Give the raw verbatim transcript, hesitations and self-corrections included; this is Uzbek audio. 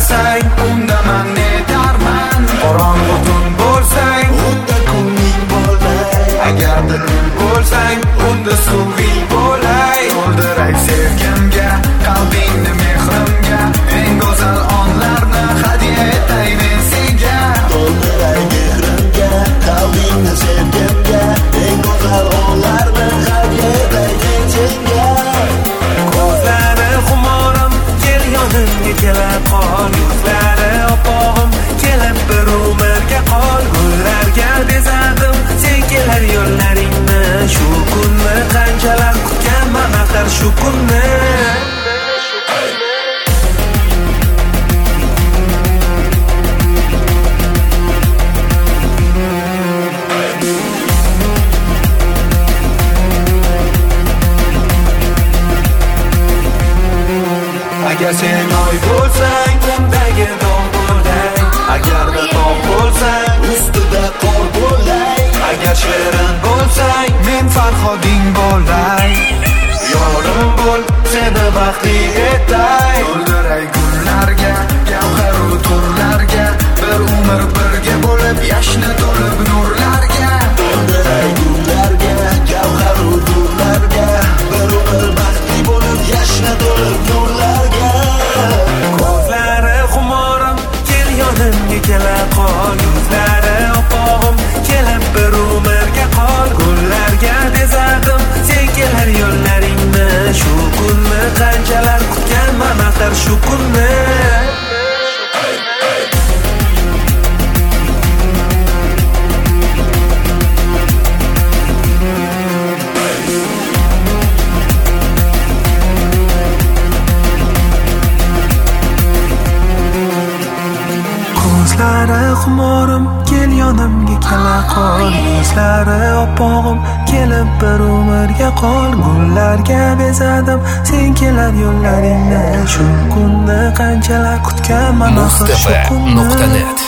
qarsang, unda man netarman. Qorong'u tun bo'lsang, unda kunning bo'lay. Agar dilim bo'lsang, unda suving bo'lay. To'ldiray sevgimga, qalbingni mehrimga, eng go'zal onlarni hadya etay men senga. To'ldiray mehrimga, qalbingni sevgimga, eng go'zal onlarni hadya etay men senga. Ko'zlari xumorim, kel yonimga kelib qol. Yuzlari opog'im, kelib bir umrga qol. Gullarga bezadim, sen kelar yo'llaringni. Shu kunni qanchalar kutganman axir shu kunni. Agar sen oy bo'lsang, undagi dog' bo'lay. Agarda tog' bo'lsang, ustida qor bo'lay. agar shirin bo'lsang, men Farhoding bo'lay. Yorim bo'l, seni baxtli etay. To'ldiray gullarga, gavharu turlarga, bir umr birga bo'lib yashna to'lib nurlarga. To'ldiray gullarga, gavharu turlarga, bir umr baxtli bo'lib yashna to'lib nurlarga. Ko'zlari xumorim, kel yonimga kela qol. Yuzlari opog'im, kelib bir umrga qol. Gullarga bezadim, sen kelar yo'llaringni. Shu kunni qanchalar kutganman axir shu kunni. Ko'zlari xumorim, kel yonimga kela qol. Yuzlari opog'im, kelib bir umrga qol. Gullarga bezadim, sen kelar yo'llaringni. Shu kunni qanchalar kutganman axir shu kunni. Mustafa nuqta net